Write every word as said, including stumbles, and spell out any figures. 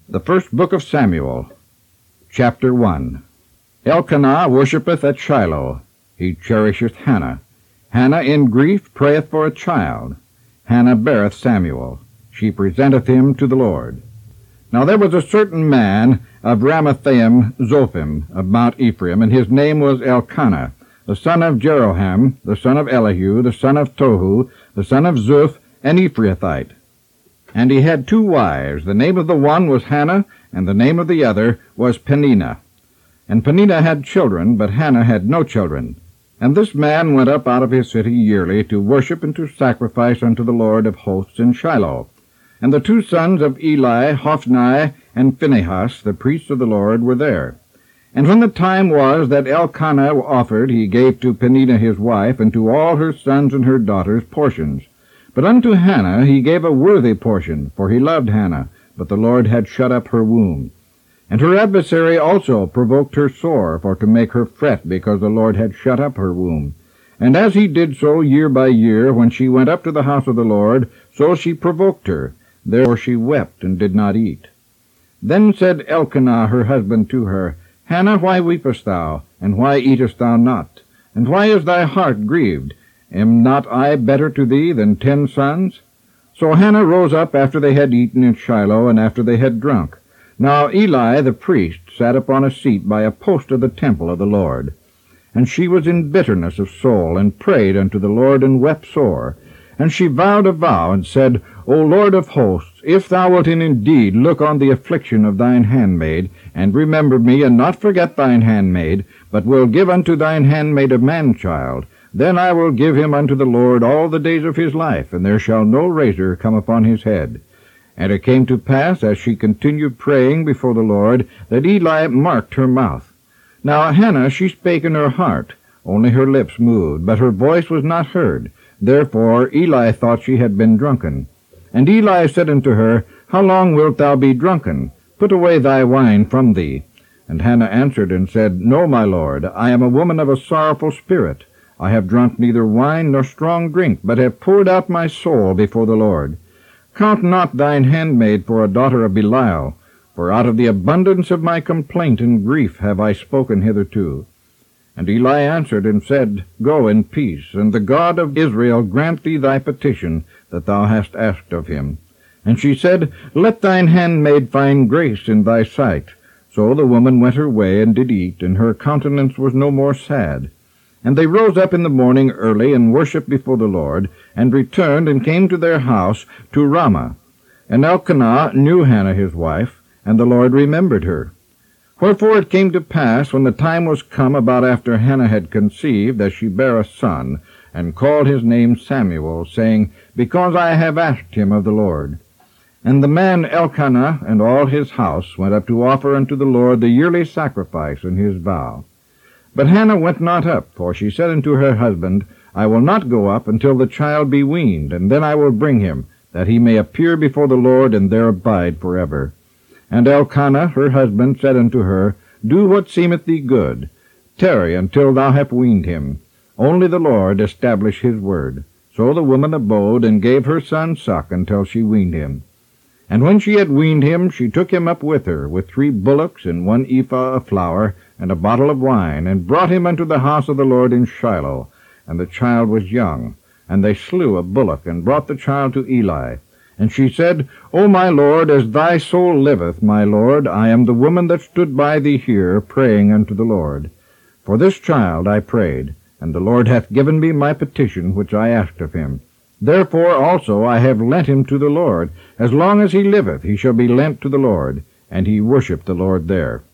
The First Book of Samuel, Chapter one. Elkanah worshippeth at Shiloh. He cherisheth Hannah. Hannah in grief prayeth for a child. Hannah beareth Samuel. She presenteth him to the Lord. Now there was a certain man of Ramathaim Zophim of Mount Ephraim, and his name was Elkanah, the son of Jeroham, the son of Elihu, the son of Tohu, the son of Zuph, an Ephrathite. And he had two wives. The name of the one was Hannah, and the name of the other was Peninnah. And Peninnah had children, but Hannah had no children. And this man went up out of his city yearly to worship and to sacrifice unto the Lord of hosts in Shiloh. And the two sons of Eli, Hophni, and Phinehas, the priests of the Lord, were there. And when the time was that Elkanah offered, he gave to Peninnah his wife, and to all her sons and her daughters portions. But unto Hannah he gave a worthy portion, for he loved Hannah, but the Lord had shut up her womb. And her adversary also provoked her sore, for to make her fret, because the Lord had shut up her womb. And as he did so year by year, when she went up to the house of the Lord, so she provoked her. Therefore she wept and did not eat. Then said Elkanah her husband to her, Hannah, why weepest thou, and why eatest thou not? And why is thy heart grieved? Am not I better to thee than ten sons? So Hannah rose up after they had eaten in Shiloh, and after they had drunk. Now Eli the priest sat upon a seat by a post of the temple of the Lord. And she was in bitterness of soul, and prayed unto the Lord, and wept sore. And she vowed a vow, and said, O Lord of hosts, if thou wilt indeed look on the affliction of thine handmaid, and remember me, and not forget thine handmaid, but will give unto thine handmaid a man-child, then I will give him unto the Lord all the days of his life, and there shall no razor come upon his head. And it came to pass, as she continued praying before the Lord, that Eli marked her mouth. Now Hannah she spake in her heart, only her lips moved, but her voice was not heard. Therefore Eli thought she had been drunken. And Eli said unto her, How long wilt thou be drunken? Put away thy wine from thee. And Hannah answered and said, No, my lord, I am a woman of a sorrowful spirit. I have drunk neither wine nor strong drink, but have poured out my soul before the Lord. Count not thine handmaid for a daughter of Belial, for out of the abundance of my complaint and grief have I spoken hitherto. And Eli answered and said, Go in peace, and the God of Israel grant thee thy petition that thou hast asked of him. And she said, Let thine handmaid find grace in thy sight. So the woman went her way, and did eat, and her countenance was no more sad. And they rose up in the morning early, and worshipped before the Lord, and returned, and came to their house to Ramah. And Elkanah knew Hannah his wife, and the Lord remembered her. Wherefore it came to pass, when the time was come about after Hannah had conceived, that she bare a son, and called his name Samuel, saying, Because I have asked him of the Lord. And the man Elkanah and all his house went up to offer unto the Lord the yearly sacrifice in his vow. But Hannah went not up, for she said unto her husband, I will not go up until the child be weaned, and then I will bring him, that he may appear before the Lord, and there abide forever. And Elkanah her husband said unto her, Do what seemeth thee good. Tarry until thou hast weaned him. Only the Lord establish his word. So the woman abode, and gave her son suck until she weaned him. And when she had weaned him, she took him up with her, with three bullocks, and one ephah of flour, and a bottle of wine, and brought him unto the house of the Lord in Shiloh. And the child was young. And they slew a bullock, and brought the child to Eli. And she said, O my lord, as thy soul liveth, my lord, I am the woman that stood by thee here, praying unto the Lord. For this child I prayed, and the Lord hath given me my petition which I asked of him. Therefore also I have lent him to the Lord. As long as he liveth, he shall be lent to the Lord. And he worshipped the Lord there.